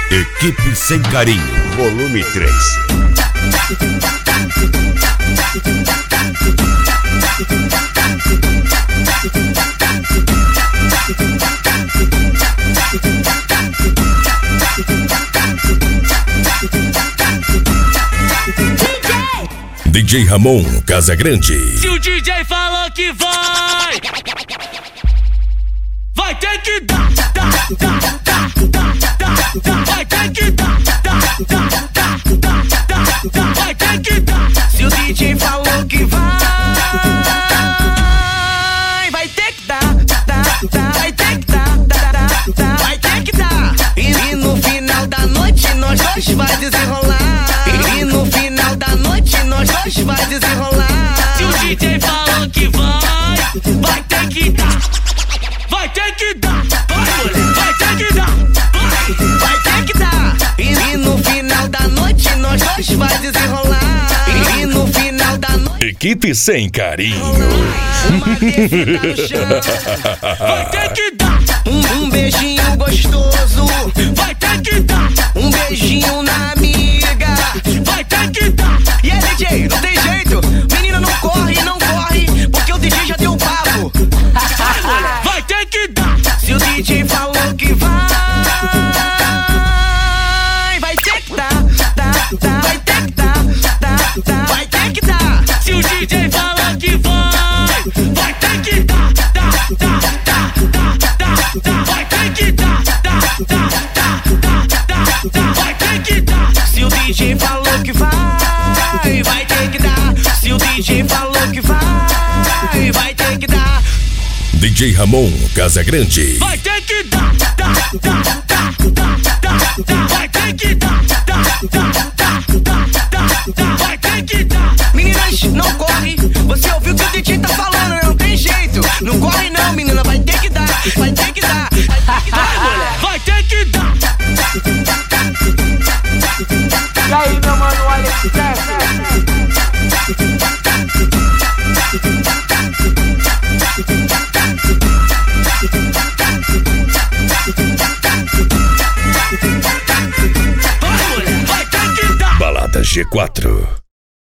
Equipe Sem Carinho, volume 3. DJ Ramon Casagrande. Se o DJ falou que vai ter que dar. Vai ter que dar. Vai ter que dar. Se o DJ falou que vai ter que dar. Vai ter que dar. Vai ter que dar. E no final da noite nós dois vai desenrolar. E no final da noite nós dois vai desenrolar. Se o DJ falou que vai ter que dar. Vai ter que dar. Vai ter que dar. Vai ter que dar. E no final da noite nós dois vai desenrolar. E no final da noite Equipe Sem Carinho. uma descida no chão. Vai ter que dar. Um beijinho gostoso. Vai ter que dar. Um beijinho na amiga. Vai ter que dar. E aí, DJ, não tem jeito. Menina, não corre, porque o DJ já deu o papo. Vai ter que dar. Se o DJ falou que vai ter que dar. Vai ter que dar. Vai ter que dar. Se o DJ falou que vai ter que dar. Vai ter que dar. Vai ter que dar. Se o DJ falou que vai ter que dar. Se o DJ falou que vai ter que dar. DJ Ramon Casagrande. Vai ter que dar. Vai ter que dar. Vai ter que dar. Meninas, não corre. Você ouviu o que o DJ tá falando, não tem jeito. Não corre não, menina, vai ter que dar. Vai ter que dar. Vai ter que dar. E aí, meu mano, olha esse Balada G4.